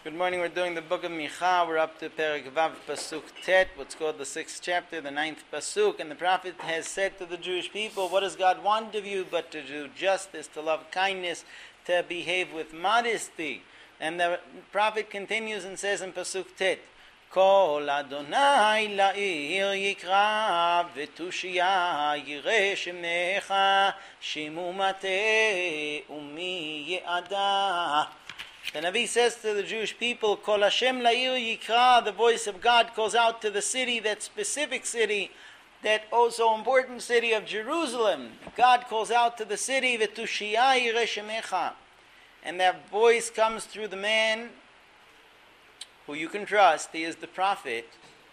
Good morning. We're doing the book of Micha. We're up to Perek Vav Pasuk Tet, what's called the 6th chapter, the 9th Pasuk. And the prophet has said to the Jewish people, what does God want of you but to do justice, to love kindness, to behave with modesty. And the prophet continues and says in Pasuk Tet, Kol Adonai la'ir yikra v'tushia yireh shemecha shimu mateh umi ye'adah. The Navi says to the Jewish people, Kol Hashem la'ir yikra, the voice of God calls out to the city, that specific city, that oh so important city of Jerusalem. God calls out to the city, v'tushia yireh shemecha. And that voice comes through the man who you can trust. He is the prophet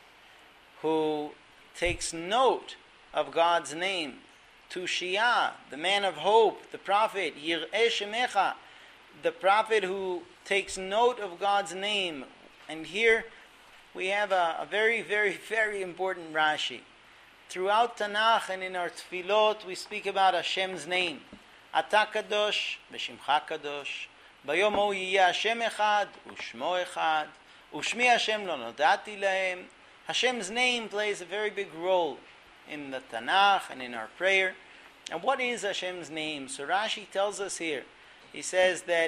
who takes note of God's name. Tushia, the man of hope, the prophet, Yireh Shemecha, the prophet who takes note of God's name. And here we have a very, very, very important Rashi. Throughout Tanakh and in our Tfilot, we speak about Hashem's name. Ata Kadosh, B'Shimcha Kadosh, Bayom Hu Yiyeh Hashem Echad, U'Shmo Echad, U'Shmi Hashem Lo Nodati Lahem. Hashem's name plays a very big role in the Tanakh and in our prayer. And what is Hashem's name? So Rashi tells us here. He says that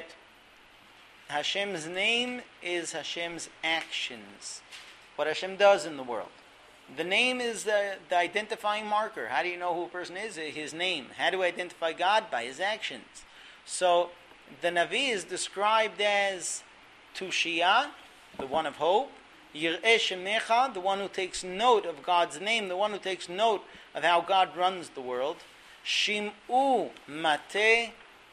Hashem's name is Hashem's actions, what Hashem does in the world. The name is the identifying marker. How do you know who a person is? His name. How do we identify God? By his actions. So the Navi is described as Tushia, the one of hope, Yireh Shemecha, the one who takes note of God's name, the one who takes note of how God runs the world, Shim'u Mateh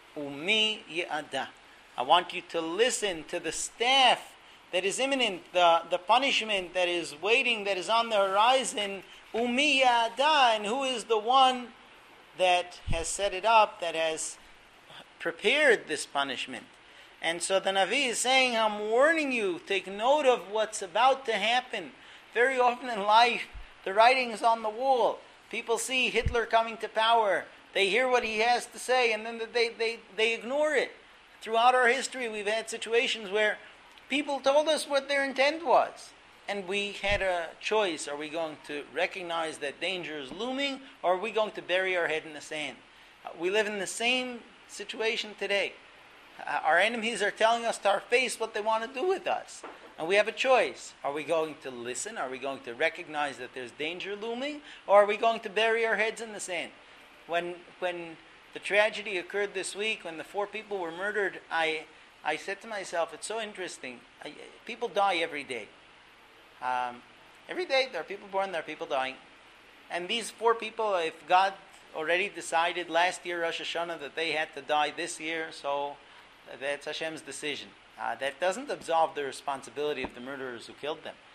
Umi Ye'adah. I want you to listen to the staff that is imminent, the punishment that is waiting, that is on the horizon, Umi Ye'adah, and who is the one that has set it up, that has prepared this punishment. And so the Navi is saying, I'm warning you, take note of what's about to happen. Very often in life, the writing is on the wall. People see Hitler coming to power. They hear what he has to say, and then they ignore it. Throughout our history, we've had situations where people told us what their intent was. And we had a choice. Are we going to recognize that danger is looming, or are we going to bury our head in the sand? We live in the same situation today. Our enemies are telling us to our face what they want to do with us. And we have a choice. Are we going to listen? Are we going to recognize that there's danger looming? Or are we going to bury our heads in the sand? When the tragedy occurred this week, when the 4 people were murdered, I said to myself, it's so interesting. People die every day. Every day there are people born, there are people dying. And these 4 people, if God already decided last year, Rosh Hashanah, that they had to die this year, so that's Hashem's decision. That doesn't absolve the responsibility of the murderers who killed them.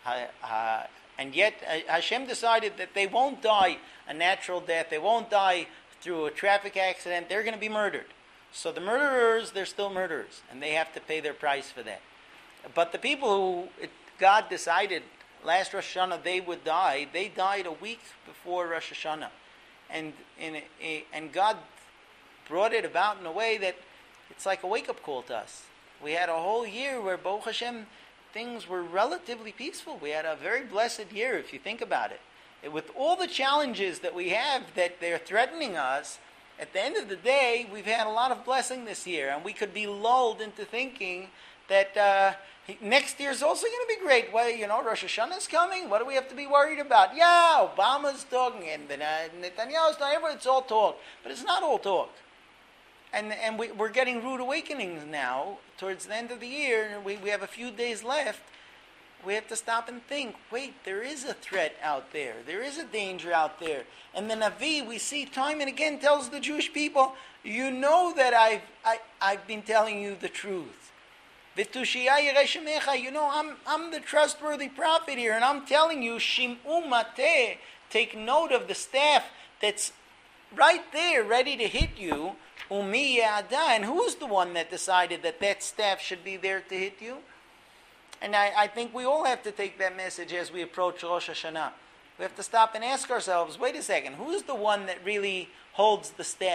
And yet Hashem decided that they won't die a natural death. They won't die through a traffic accident. They're going to be murdered. So the murderers, they're still murderers. And they have to pay their price for that. But the people who God decided last Rosh Hashanah they would die, they died a week before Rosh Hashanah. And God brought it about in a way that it's like a wake-up call to us. We had a whole year where, Baruch Hashem, things were relatively peaceful. We had a very blessed year, if you think about it. With all the challenges that we have that they're threatening us, at the end of the day, we've had a lot of blessing this year. And we could be lulled into thinking that next year is also going to be great. Well, Rosh Hashanah is coming. What do we have to be worried about? Yeah, Obama's talking, and Netanyahu's talking. It's all talk. But it's not all talk. And we're getting rude awakenings now, towards the end of the year, and we have a few days left. We have to stop and think, wait, there is a threat out there. There is a danger out there. And the Navi, we see time and again, tells the Jewish people, you know that I've been telling you the truth. V'tushia yireh shemecha, you know, I'm the trustworthy prophet here, and I'm telling you, Shim'u Mateh, take note of the staff that's right there, ready to hit you, Umi Ye'adah, and who's the one that decided that staff should be there to hit you? And I think we all have to take that message as we approach Rosh Hashanah. We have to stop and ask ourselves, wait a second, who's the one that really holds the staff?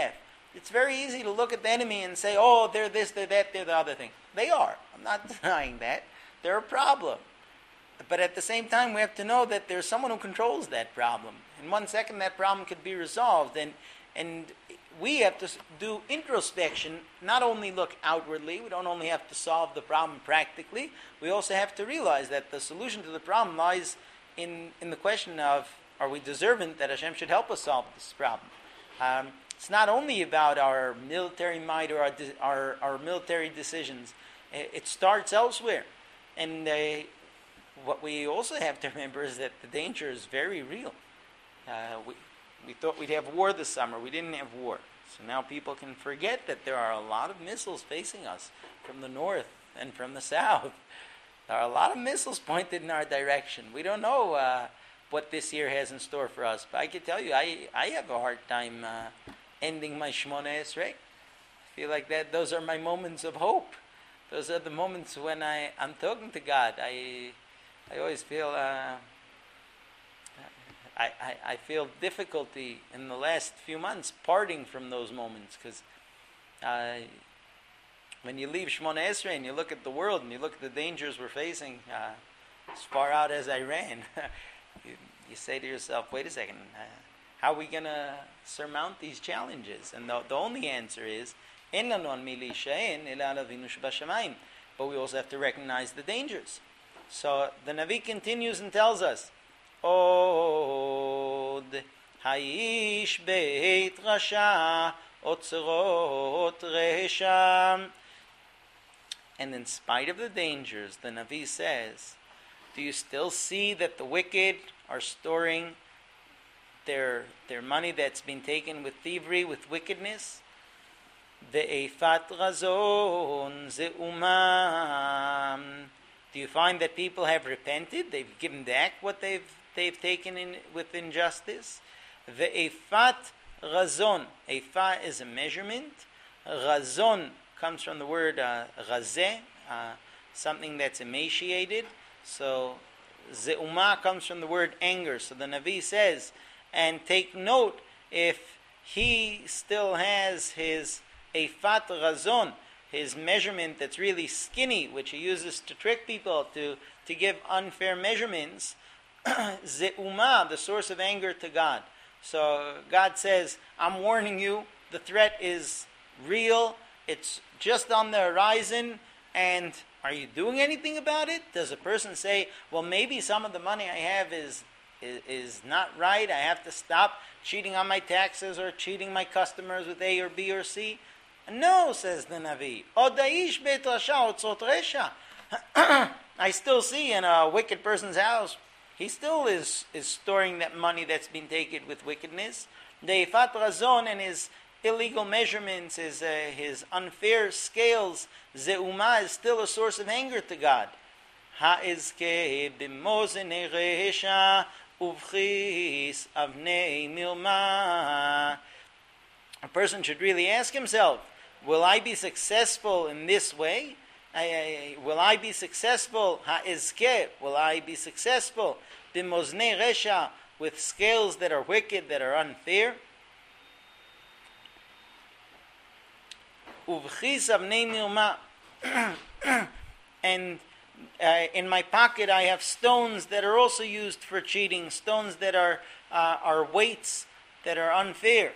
It's very easy to look at the enemy and say, oh, they're this, they're that, they're the other thing. They are. I'm not denying that. They're a problem. But at the same time, we have to know that there's someone who controls that problem. In 1 second, that problem could be resolved. And we have to do introspection, not only look outwardly. We don't only have to solve the problem practically. We also have to realize that the solution to the problem lies in the question of, are we deserving that Hashem should help us solve this problem? It's not only about our military might or our military decisions. It starts elsewhere. And what we also have to remember is that the danger is very real. We thought we'd have war this summer. We didn't have war. So now people can forget that there are a lot of missiles facing us from the north and from the south. There are a lot of missiles pointed in our direction. We don't know what this year has in store for us. But I can tell you, I have a hard time ending my Shmoneh Esrei. I feel like that. Those are my moments of hope. Those are the moments when I'm talking to God. I always feel I feel difficulty in the last few months parting from those moments, because when you leave Shmoneh Esrei and you look at the world and you look at the dangers we're facing, as far out as Iran, you say to yourself, wait a second, how are we going to surmount these challenges? And the only answer is, but we also have to recognize the dangers. So the Navi continues and tells us, Od haish beit rasha otzrot resha. And in spite of the dangers, the Navi says, do you still see that the wicked are storing their money that's been taken with thievery, with wickedness? Ve'efat razon ze'umam. Do you find that people have repented? They've given back what they've taken in with injustice. Ve'efat razon. Efa is a measurement. Razon comes from the word razeh, something that's emaciated. So ze'umah comes from the word anger. So the Navi says, and take note, if he still has his efat razon, his measurement that's really skinny, which he uses to trick people, to give unfair measurements, ze'umah, the source of anger to God. So God says, I'm warning you, the threat is real, it's just on the horizon, and are you doing anything about it? Does a person say, well, maybe some of the money I have is not right, I have to stop cheating on my taxes or cheating my customers with A or B or C? No, says the Navi. Odaish beit rasha otzot resha. I still see in a wicked person's house, he still is storing that money that's been taken with wickedness. The efat razon and his illegal measurements, his unfair scales, ze'umah is still a source of anger to God. Ha'izke b'mozene resha uvchis avnei milma. A person should really ask himself, will I be successful in this way? Will I be successful? Ha'izke, will I be successful? B'mozne resha, with scales that are wicked, that are unfair. Uvchis avnei milma. And in my pocket I have stones that are also used for cheating, stones that are weights that are unfair.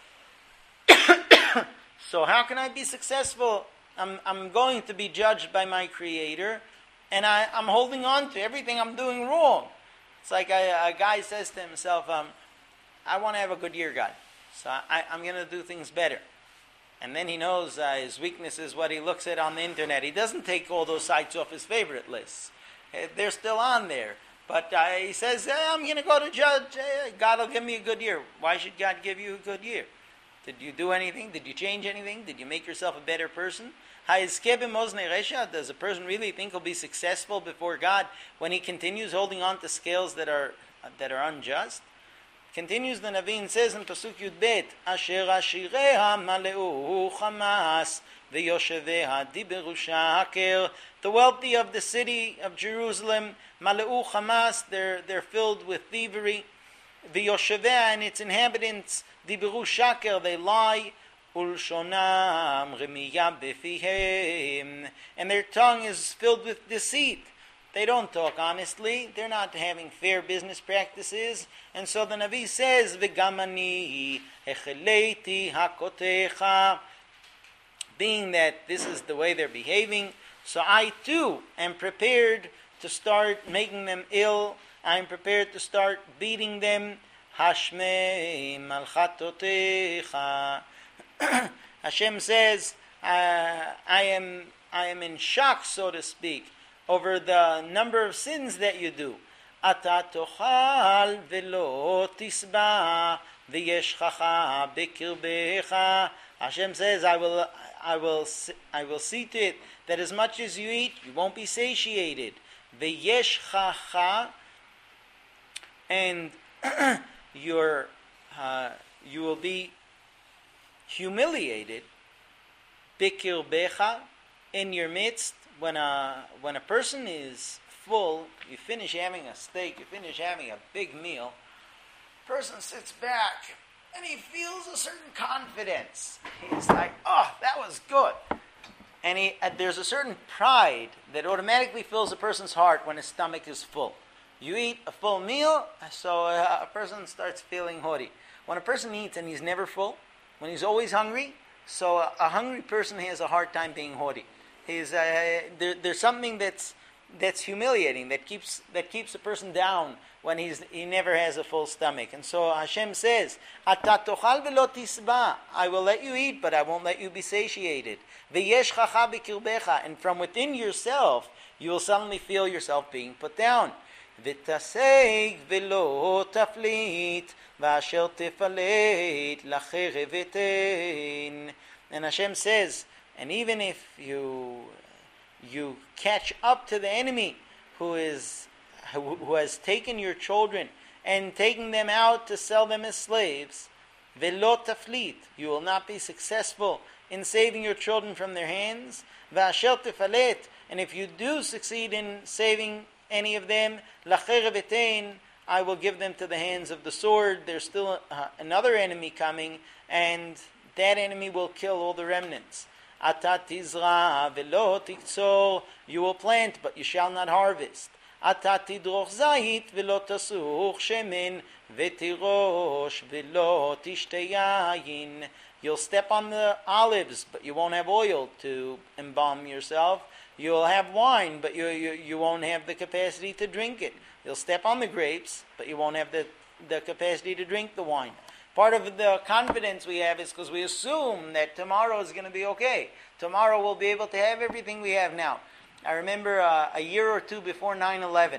So how can I be successful? I'm going to be judged by my Creator, and I'm holding on to everything I'm doing wrong. It's like a guy says to himself, I want to have a good year, God, so I'm going to do things better. And then he knows his weakness is what he looks at on the internet. He doesn't take all those sites off his favorite lists. They're still on there. But he says, I'm going to go to judge. God will give me a good year. Why should God give you a good year? Did you do anything? Did you change anything? Did you make yourself a better person? Does a person really think he'll be successful before God when he continues holding on to scales that are unjust? Continues the Navi and says in Pasuk Yud Bet, Asher ashireha maleu chamas v'yosheveha diberu shaker. The wealthy of the city of Jerusalem, maleu chamas, they're filled with thievery. V'yosheveha, and its inhabitants, diberu shaker, they lie. Ulshonam remiya befihem, and their tongue is filled with deceit. They don't talk honestly. They're not having fair business practices. And so the Navi says, V'gamani echeleiti hakotecha, being that this is the way they're behaving, so I too am prepared to start making them ill. I'm prepared to start beating them. Hashmei malchatotecha. Hashem says, I am in shock, so to speak, over the number of sins that you do. Ata tochal velo tisba v'yeshchacha b'kirbecha. Hashem says, I will see to it that as much as you eat, you won't be satiated. V'yeshchacha, and you will be humiliated. B'kirbecha, in your midst. When a person is full, you finish having a steak, you finish having a big meal, person sits back and he feels a certain confidence. He's like, oh, that was good. And there's a certain pride that automatically fills a person's heart when his stomach is full. You eat a full meal, so a person starts feeling haughty. When a person eats and he's never full, when he's always hungry, so a hungry person has a hard time being haughty. There's something that's humiliating, that keeps a person down when he never has a full stomach. And so Hashem says, Ata tochal velo tisba, I will let you eat, but I won't let you be satiated. V'yeshchacha b'kirbecha, and from within yourself, you will suddenly feel yourself being put down. V'taseg velo taflit, v'asher tefalet lacherev etein. And Hashem says, and even if you catch up to the enemy who has taken your children and taking them out to sell them as slaves, velo taflit, you will not be successful in saving your children from their hands. V'asher tefalet, and if you do succeed in saving any of them, lacherev etein, I will give them to the hands of the sword. There's still another enemy coming, and that enemy will kill all the remnants. Ata tizra velo tiktzor, you will plant, but you shall not harvest. Ata tidroch zayit velo tasuch shemen, vetirosh velo tishte yayin. You'll step on the olives, but you won't have oil to embalm yourself. You'll have wine, but you won't have the capacity to drink it. You'll step on the grapes, but you won't have the capacity to drink the wine. Part of the confidence we have is because we assume that tomorrow is going to be okay. Tomorrow we'll be able to have everything we have now. I remember a year or two before 9/11,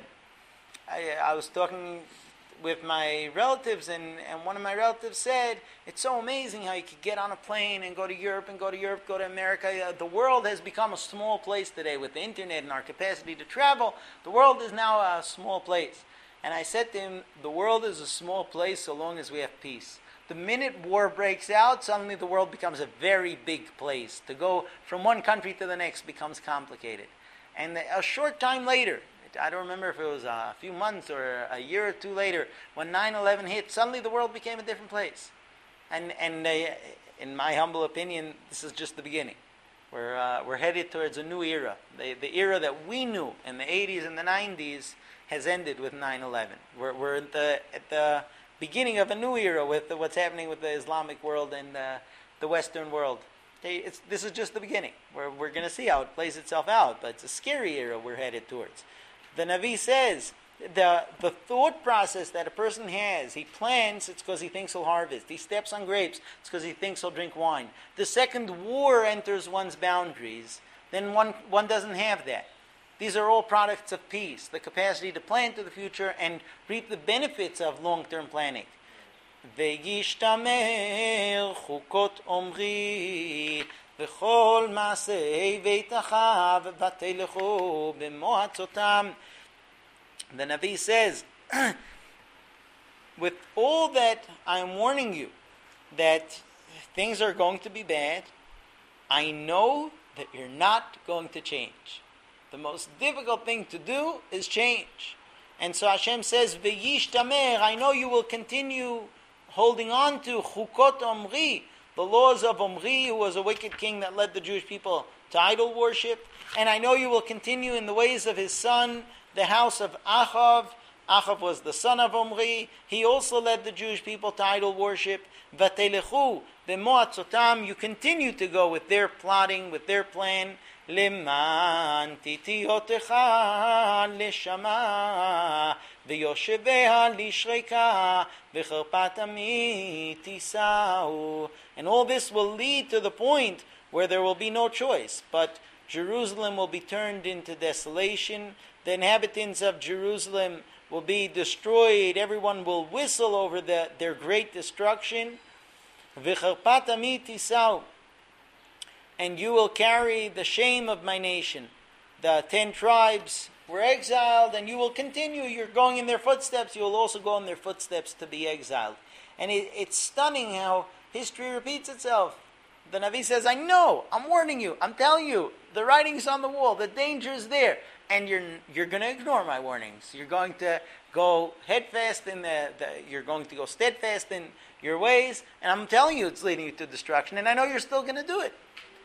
I was talking with my relatives, and one of my relatives said, it's so amazing how you could get on a plane and go to Europe, go to America. The world has become a small place today with the internet and our capacity to travel. The world is now a small place. And I said to him, the world is a small place so long as we have peace. The minute war breaks out, suddenly the world becomes a very big place. To go from one country to the next becomes complicated. And a short time later, I don't remember if it was a few months or a year or two later, when 9/11 hit, suddenly the world became a different place. And in my humble opinion, this is just the beginning. We're headed towards a new era. The era that we knew in the 80s and the 90s has ended with 9/11. We're at the beginning of a new era with what's happening with the Islamic world and the Western world. This is just the beginning. We're going to see how it plays itself out, but it's a scary era we're headed towards. The Navi says the thought process that a person has, he plants, it's because he thinks he'll harvest. He steps on grapes, it's because he thinks he'll drink wine. The second war enters one's boundaries, then one doesn't have that. These are all products of peace, the capacity to plan to the future and reap the benefits of long-term planning. V'yishtamer chukot omri v'chol ma'asei veitachav v'telechu b'mohatzotam. The Navi says, with all that I am warning you, that things are going to be bad, I know that you're not going to change. The most difficult thing to do is change. And so Hashem says, V'yishtamer, I know you will continue holding on to chukot omri, the laws of Omri, who was a wicked king that led the Jewish people to idol worship. And I know you will continue in the ways of his son, the house of Achav. Achav was the son of Omri. He also led the Jewish people to idol worship. Vatelechu b'moatzotam. You continue to go with their plotting, with their plan. Leman titiotecha leshama v'yosheveha lishreka v'cherpat ami tisau. And all this will lead to the point where there will be no choice, but Jerusalem will be turned into desolation. The inhabitants of Jerusalem will be destroyed. Everyone will whistle over their great destruction. V'cherpat ami tisau. And you will carry the shame of my nation. The 10 tribes were exiled, and you will continue. You're going in their footsteps. You will also go in their footsteps to be exiled. And it's stunning how history repeats itself. The Navi says, I know, I'm warning you, I'm telling you, the writing's on the wall, the danger is there. And you're going to ignore my warnings. You're going to go headfast in you're going to go steadfast in your ways. And I'm telling you it's leading you to destruction. And I know you're still going to do it.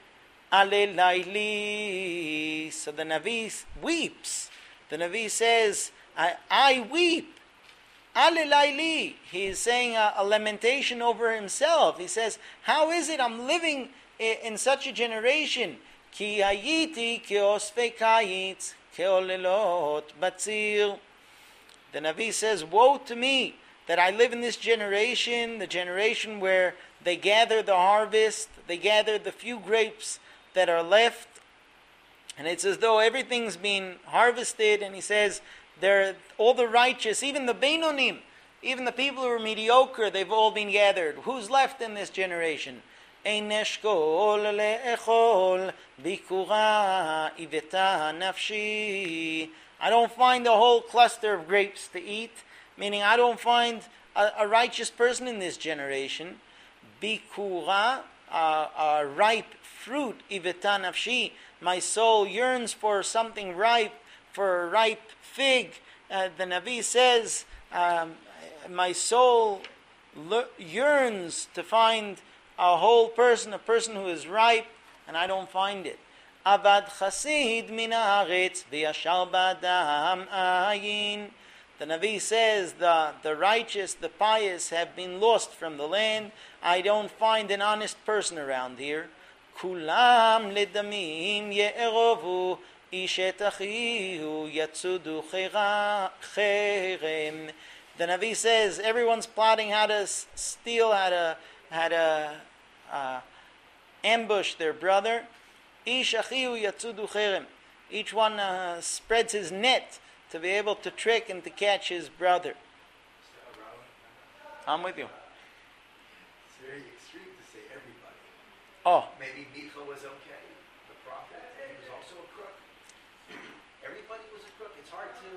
Alelaili. So the Navi weeps. The Navi says, I weep. Alelaili. He is saying a lamentation over himself. He says, how is it I'm living in such a generation? Ki hayiti keosfei kayitz keolelot batzir. The Navi says, woe to me that I live in this generation, the generation where they gather the harvest, they gather the few grapes that are left, and it's as though everything's been harvested. And he says, they're all the righteous, even the Beinonim, even the people who are mediocre, they've all been gathered. Who's left in this generation? Ein eshkol le'echol bikura iveta nafshi. I don't find a whole cluster of grapes to eat, meaning I don't find a righteous person in this generation. Bikura, a ripe fruit, iveta nafshi. My soul yearns for something ripe, for a ripe fig. The Navi says, my soul yearns to find a whole person, a person who is ripe, and I don't find it. Avad chasid min haaretz v'yashar b'adam ayin. The Navi says the righteous, the pious have been lost from the land. I don't find an honest person around here. Kulam ledamim ye'erovu ish et achihu yatsudu cherem. The Navi says everyone's plotting how to steal, how to ambush their brother. Ish achihu yatsudu cherem. Each one spreads his net to be able to trick and to catch his brother. I'm with you. It's very extreme to say everybody. Oh. Maybe Micha was okay, the prophet, and he was also a crook. Everybody was a crook. It's hard to...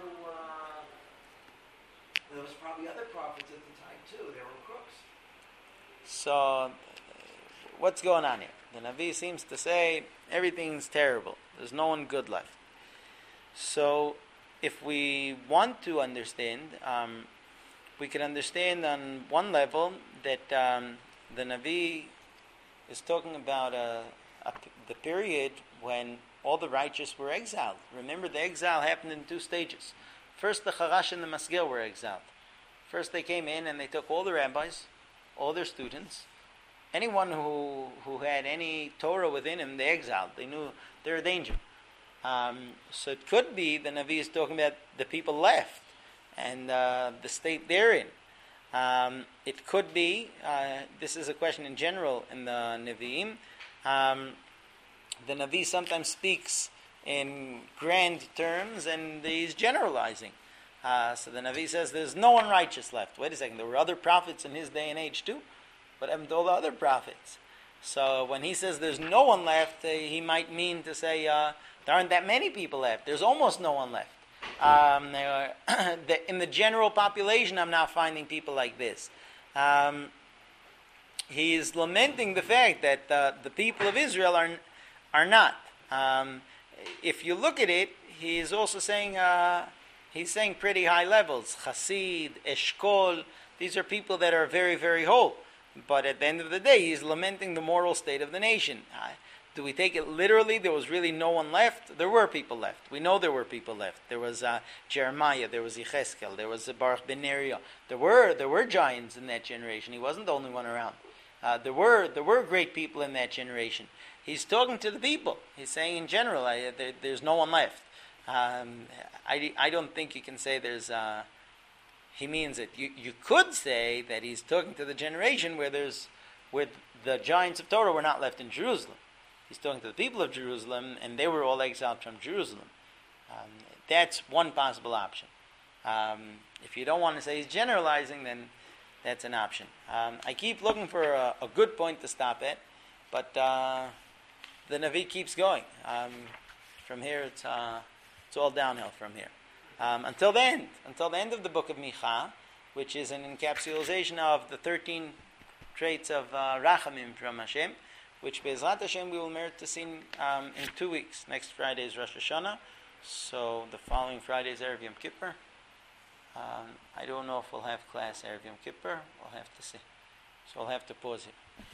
there was probably other prophets at the time too. They were crooks. So, what's going on here? The Navi seems to say everything's terrible. There's no one good left. So, if we want to understand, we can understand on one level that the Navi is talking about the period when all the righteous were exiled. Remember, the exile happened in 2 stages. First, the Charash and the Masgil were exiled. First, they came in and they took all the rabbis, all their students, anyone who had any Torah within him, they exiled. They knew they're a danger. So it could be the Navi is talking about the people left and the state they're in. It could be, this is a question in general in the Nevi'im. The Navi sometimes speaks in grand terms and he's generalizing. So the Navi says there's no one righteous left. Wait a second, there were other prophets in his day and age too. What happened to all the other prophets? So when he says there's no one left, he might mean to say there aren't that many people left. There's almost no one left. In the general population, I'm not finding people like this. He is lamenting the fact that the people of Israel are not. If you look at it, he is also saying he's saying pretty high levels. Chasid, Eshkol, these are people that are very, very whole. But at the end of the day, he's lamenting the moral state of the nation. Do we take it literally? There was really no one left? There were people left. We know there were people left. There was Jeremiah, there was Yecheskel, there was Baruch ben Neriah. There were giants in that generation. He wasn't the only one around. There were great people in that generation. He's talking to the people. He's saying in general, there's no one left. I don't think you can say there's... he means it. You could say that he's talking to the generation where the giants of Torah were not left in Jerusalem. He's talking to the people of Jerusalem, and they were all exiled from Jerusalem. That's one possible option. If you don't want to say he's generalizing, then that's an option. I keep looking for a good point to stop at, but the Navi keeps going. From here, it's all downhill from here. Until the end of the book of Micha, which is an encapsulation of the 13 traits of Rachamim from Hashem, which Be'ezrat Hashem we will merit to see in 2 weeks. Next Friday is Rosh Hashanah, so the following Friday is Erev Yom Kippur. I don't know if we'll have class Erev Yom Kippur. We'll have to see. So I'll have to pause here.